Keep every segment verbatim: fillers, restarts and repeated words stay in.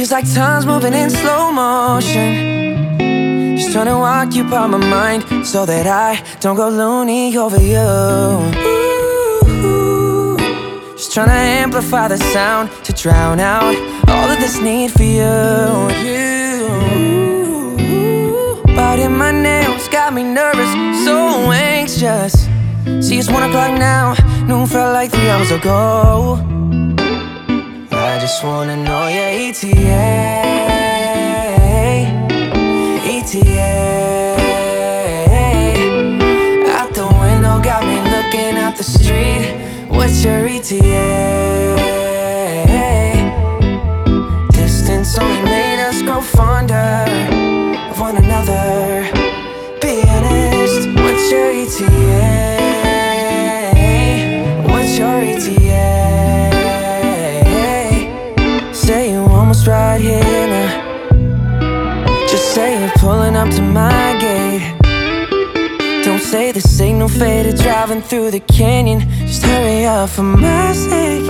Feels like time's moving in slow motion. Just trying to occupy my mind so that I don't go loony over you. Ooh, just trying to amplify the sound to drown out all of this need for you. You, biting my nails got me nervous, so anxious. See, it's one o'clock now, noon felt like three hours ago. I just wanna know your E T A, E T A. Out the window got me looking out the street. What's your E T A? Distance only made us grow fonder of one another. Be honest, what's your E T A? What's your E T A? Say you almost right here now. Just say you're pulling up to my gate. Don't say the signal faded driving through the canyon. Just hurry up for my sake.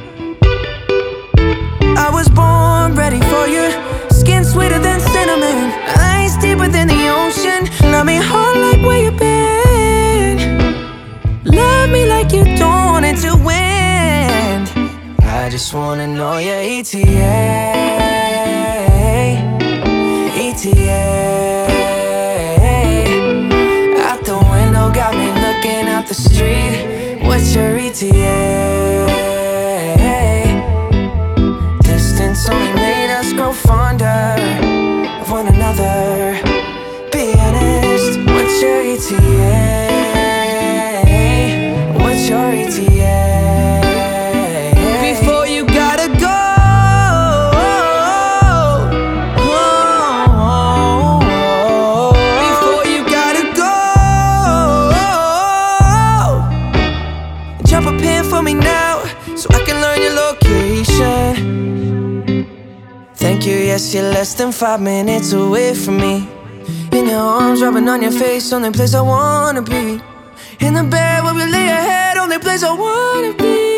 I was born ready for you. Skin sweeter than cinnamon, eyes deeper than the ocean. Love me hard like where you been. Love me like you don't want it to end. I just wanna know your E T A, E T A. Out the window got me looking out the street. What's your E T A? Distance only made us grow fonder of one another. Be honest, what's your E T A? What's your E T A? Before you gotta go, before you gotta go, drop a pin for me now so I can learn your location. Thank you, yes, you're less than five minutes away from me. In your arms, rubbing on your face, only place I wanna be. In the bed where we lay your head, only place I wanna be.